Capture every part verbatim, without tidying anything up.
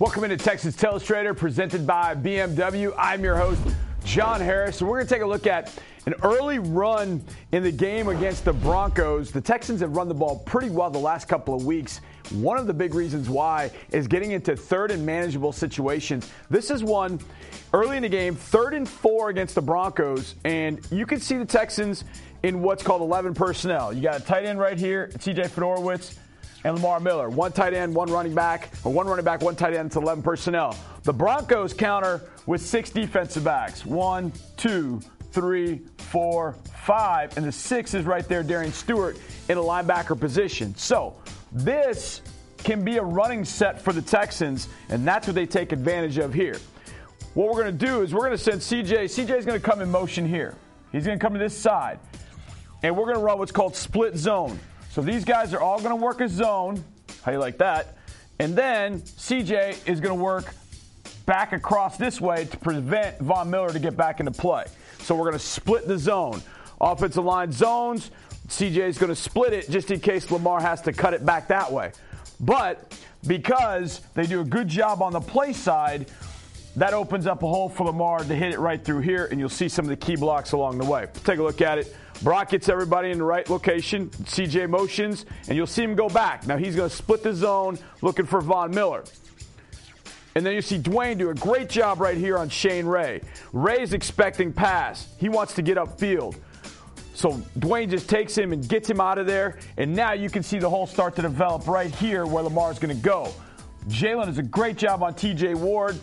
Welcome into Texas Telestrator, presented by B M W. I'm your host, John Harris. And we're going to take a look at an early run in the game against the Broncos. The Texans have run the ball pretty well the last couple of weeks. One of the big reasons why is getting into third and manageable situations. This is one early in the game, third and four against the Broncos. And you can see the Texans in what's called eleven personnel. You got a tight end right here, T J Fedorowicz, and Lamar Miller. One tight end, one running back, or one running back, one tight end. It's eleven personnel. The Broncos counter with six defensive backs. One, two, three, four, five, and the six is right there, Darian Stewart, in a linebacker position. So this can be a running set for the Texans, and that's what they take advantage of here. What we're going to do is we're going to send C J. C J's going to come in motion here. He's going to come to this side, and we're going to run what's called split zone. So these guys are all going to work a zone. How you like that? And then C J is going to work back across this way to prevent Von Miller to get back into play. So we're going to split the zone. Offensive line zones. C J is going to split it just in case Lamar has to cut it back that way. But because they do a good job on the play side, that opens up a hole for Lamar to hit it right through here, and you'll see some of the key blocks along the way. Take a look at it. Brock gets everybody in the right location. C J motions, and you'll see him go back. Now he's going to split the zone looking for Von Miller. And then you see Dwayne do a great job right here on Shane Ray. Ray's expecting pass. He wants to get upfield. So Dwayne just takes him and gets him out of there, and now you can see the hole start to develop right here where Lamar's going to go. Jalen does a great job on T J Ward,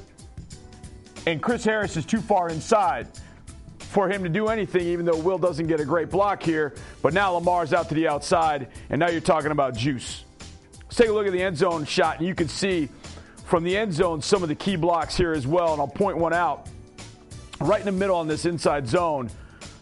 and Chris Harris is too far inside for him to do anything, even though Will doesn't get a great block here. But now Lamar's out to the outside, and now you're talking about juice. Let's take a look at the end zone shot, and you can see from the end zone some of the key blocks here as well, and I'll point one out. Right in the middle on this inside zone,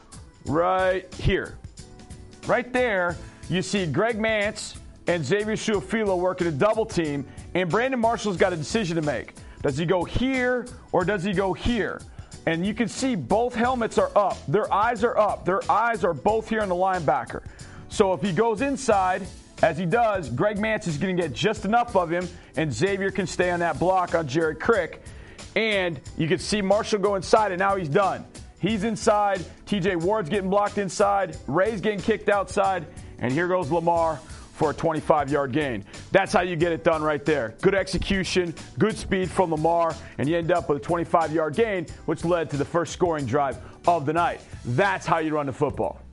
right here. Right there, you see Greg Mance and Xavier Su'a-Filo working a double team, and Brandon Marshall's got a decision to make. Does he go here or does he go here? And you can see both helmets are up. Their eyes are up. Their eyes are both here on the linebacker. So if he goes inside, as he does, Greg Mance is going to get just enough of him, and Xavier can stay on that block on Jared Crick. And you can see Marshall go inside, and now he's done. He's inside. T J Ward's getting blocked inside. Ray's getting kicked outside. And here goes Lamar for a twenty-five-yard gain. That's how you get it done right there. Good execution, good speed from Lamar, and you end up with a twenty-five-yard gain, which led to the first scoring drive of the night. That's how you run the football.